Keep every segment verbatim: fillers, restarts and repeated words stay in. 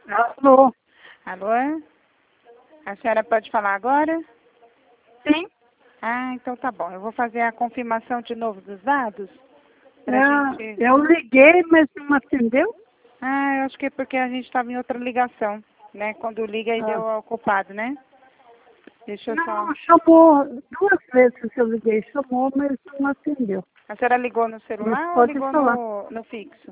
Alô? Alô? A senhora pode falar agora? Sim. Ah, então tá bom. Eu vou fazer a confirmação de novo dos dados. Pra Ah, gente... eu liguei, mas não atendeu? Ah, eu acho que é porque a gente estava em outra ligação, né? Quando liga aí Ah. deu ocupado, né? Deixa eu só... Não, chamou, duas vezes eu liguei, chamou, mas não atendeu. A senhora ligou no Mas celular ou pode ligou falar. no, no fixo?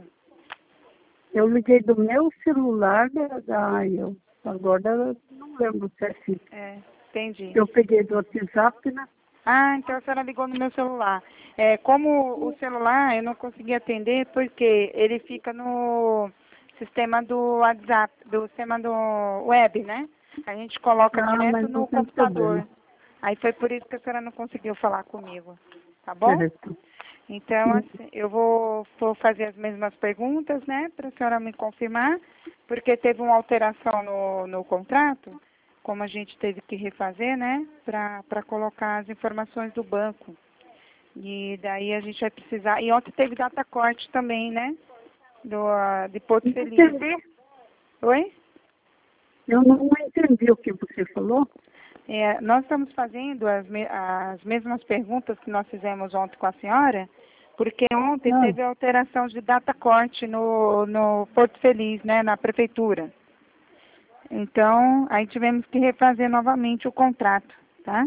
Eu liguei do meu celular, da, da eu. Agora eu não lembro certinho. É, entendi. Eu peguei do WhatsApp, né? Ah, então a senhora ligou no meu celular. É, como o celular eu não consegui atender porque ele fica no sistema do WhatsApp, do sistema do web, né? A gente coloca Ah, direto mas não no tem computador. problema. Aí foi por isso que a senhora não conseguiu falar comigo, tá bom? Certo. Então, Hum. assim, eu vou, vou fazer as mesmas perguntas, né, para a senhora me confirmar, porque teve uma alteração no, no contrato, como a gente teve que refazer, né, para colocar as informações do banco. E daí a gente vai precisar. E ontem teve data corte também, né, do, ah, de Porto Não Feliz. entendi. Oi? Eu não entendi o que você falou. É, nós estamos fazendo as, me- as mesmas perguntas que nós fizemos ontem com a senhora, porque ontem Ah, teve alteração de data corte no, no Porto Feliz, né, na prefeitura. Então, aí tivemos que refazer novamente o contrato, tá?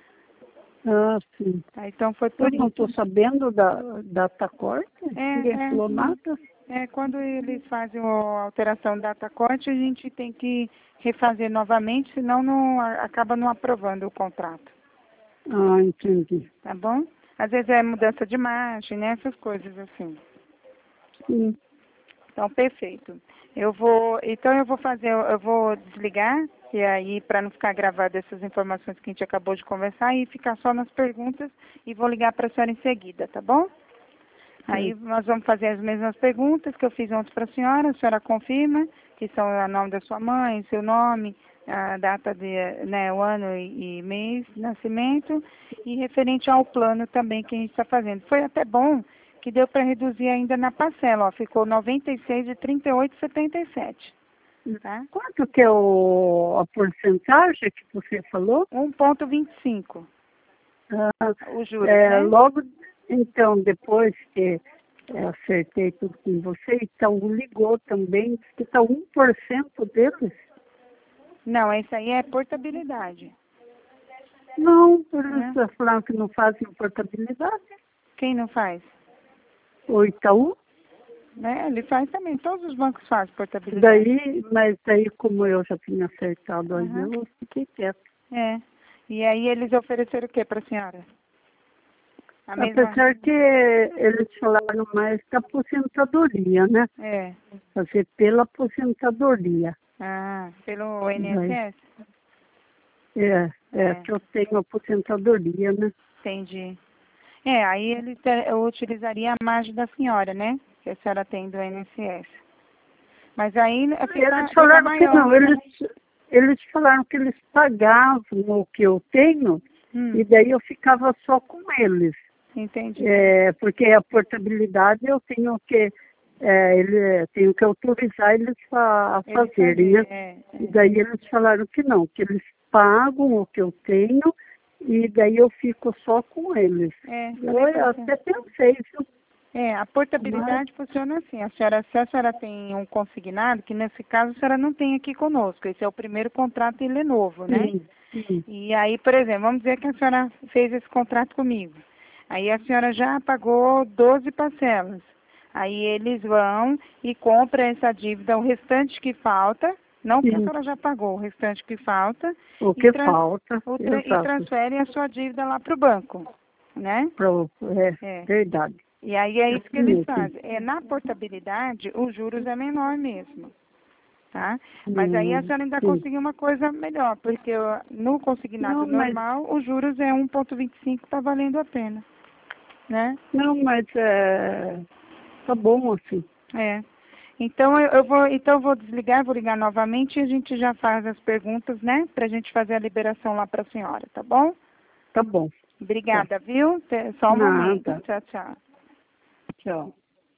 ah, sim. Tá, então foi Eu por não isso. estou sabendo da, da Tacorte, É, ninguém é, falou não. nada. É, quando eles fazem a alteração data corte, a gente tem que refazer novamente, senão não, acaba não aprovando o contrato. Ah, entendi. Tá bom? Às vezes é mudança de margem, né? Essas coisas assim. Sim. Então, perfeito. Eu vou, então eu vou fazer, eu vou desligar, e aí para não ficar gravado essas informações que a gente acabou de conversar e ficar só nas perguntas e vou ligar para a senhora em seguida, tá bom? Aí Sim. nós vamos fazer as mesmas perguntas que eu fiz ontem para a senhora, a senhora confirma, que são o nome da sua mãe, seu nome, a data de, né, o ano e, e mês de nascimento, e referente ao plano também que a gente está fazendo. Foi até bom que deu para reduzir ainda na parcela, ó, ficou noventa e seis de trinta e oito e setenta e sete, tá? Quanto que é o, a porcentagem que você falou? um vírgula vinte e cinco, Ah, os juros, é, né? logo, então, depois que é, acertei tudo com você, então ligou também, diz que está um por cento deles. Não, esse aí é portabilidade, Não, eles né? falaram que não fazem portabilidade. Quem não faz? O Itaú. Né? Ele faz também, todos os bancos fazem portabilidade. Daí, mas daí como eu já tinha acertado aí, Aham. eu fiquei quieta. É. E aí eles ofereceram o que para a senhora? A mesma? Apesar que eles falaram mais da aposentadoria, né? É. Fazer pela aposentadoria. Ah, pelo Daí, I N S S? é, é É, que eu tenho aposentadoria, né? entendi. É, aí ele te- eu utilizaria a margem da senhora, né? Que a senhora tem do I N S S. Mas aí Eles fica, fica falaram que maior. não, eles, eles falaram que eles pagavam o que eu tenho Hum, e daí eu ficava só com eles. entendi. É, porque a portabilidade eu tenho que, é, ele, tenho que autorizar eles a, a Ele fazerem, fazer, né? é, E é. daí eles falaram que não, que eles pagam o que eu tenho e daí eu fico só com eles. É, falei pra Eu você. até pensei, viu? É, a Mas, portabilidade funciona assim. A senhora, se a senhora tem um consignado, que nesse caso a senhora não tem aqui conosco. Esse é o primeiro contrato e ele é novo, né? sim, sim, E aí, por exemplo, vamos dizer que a senhora fez esse contrato comigo. Aí a senhora já pagou doze parcelas. Aí eles vão e compram essa dívida, o restante que falta, não que a sim. senhora já pagou, o restante que falta, O e, que trans, falta, o tra- e exato. transferem a sua dívida lá para o banco, né? Pro, é É. verdade. E aí é isso que Assim eles mesmo. fazem. É, na portabilidade, os juros é menor mesmo, tá? Mas aí a Hum, senhora ainda sim. conseguiu uma coisa melhor, porque ó, no consignado Não, mas, normal, os juros é um vírgula vinte e cinco, tá valendo a pena, né? não, mas é, tá bom assim. É. Então eu, eu vou, então eu vou desligar, vou ligar novamente e a gente já faz as perguntas, né? Pra gente fazer a liberação lá para a senhora, tá bom? Tá bom. Tá. Obrigada, viu? Te- Só um momento. Nada. Tchau, tchau. Tchau.